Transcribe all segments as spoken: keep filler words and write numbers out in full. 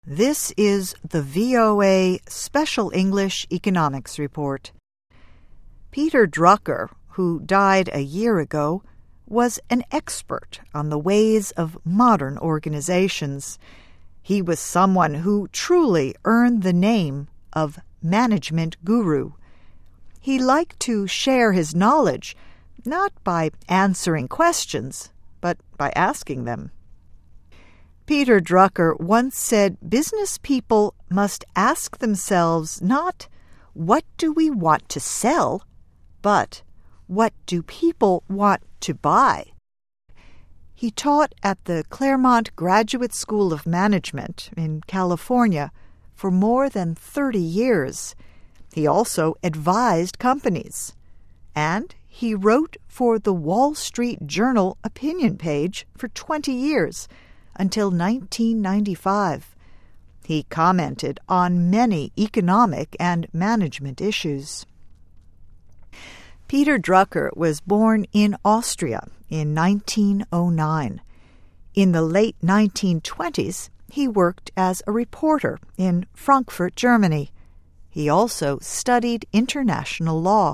This is the V O A Special English Economics Report. Peter Drucker, who died a year ago, was an expert on the ways of modern organizations. He was someone who truly earned the name of management guru. He liked to share his knowledge, not by answering questions, but by asking them. Peter Drucker once said business people must ask themselves not, what do we want to sell, but what do people want to buy? He taught at the Claremont Graduate School of Management in California for more than thirty years. He also advised companies. And he wrote for the Wall Street Journal opinion page for twenty years, until nineteen ninety-five. He commented on many economic and management issues. Peter Drucker was born in Austria in nineteen oh nine. In the late nineteen twenties, he worked as a reporter in Frankfurt, Germany. He also studied international law.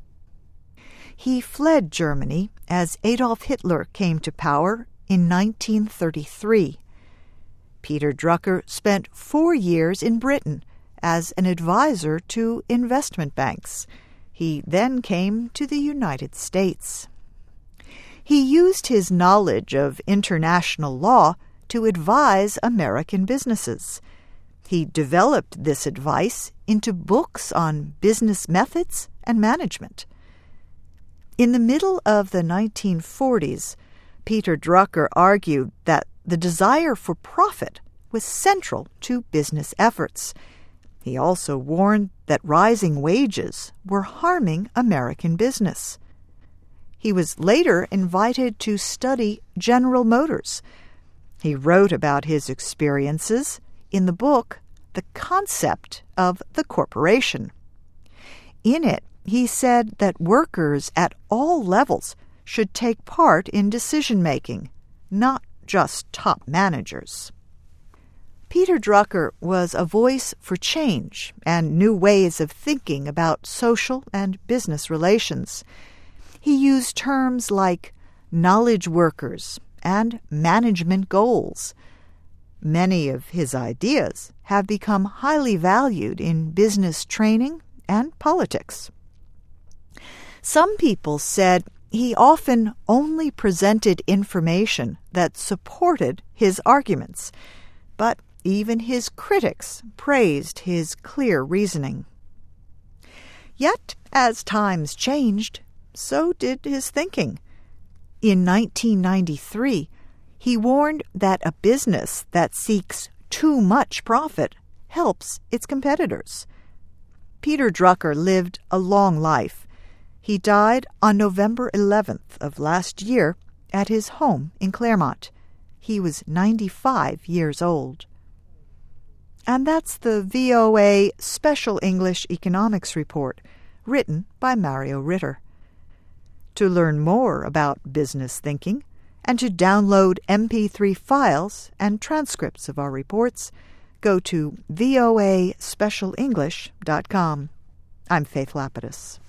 He fled Germany as Adolf Hitler came to power in nineteen thirty-three. Peter Drucker spent four years in Britain as an advisor to investment banks. He then came to the United States. He used his knowledge of international law to advise American businesses. He developed this advice into books on business methods and management. In the middle of the nineteen forties, Peter Drucker argued that the desire for profit was central to business efforts. He also warned that rising wages were harming American business. He was later invited to study General Motors. He wrote about his experiences in the book The Concept of the Corporation. In it, he said that workers at all levels should take part in decision-making, not just top managers. Peter Drucker was a voice for change and new ways of thinking about social and business relations. He used terms like knowledge workers and management goals. Many of his ideas have become highly valued in business training and politics. Some people said he often only presented information that supported his arguments, but even his critics praised his clear reasoning. Yet, as times changed, so did his thinking. In nineteen ninety-three, he warned that a business that seeks too much profit helps its competitors. Peter Drucker lived a long life. He died on November eleventh of last year at his home in Claremont. He was ninety-five years old. And that's the V O A Special English Economics Report, written by Mario Ritter. To learn more about business thinking and to download M P three files and transcripts of our reports, go to voa special english dot com. I'm Faith Lapidus.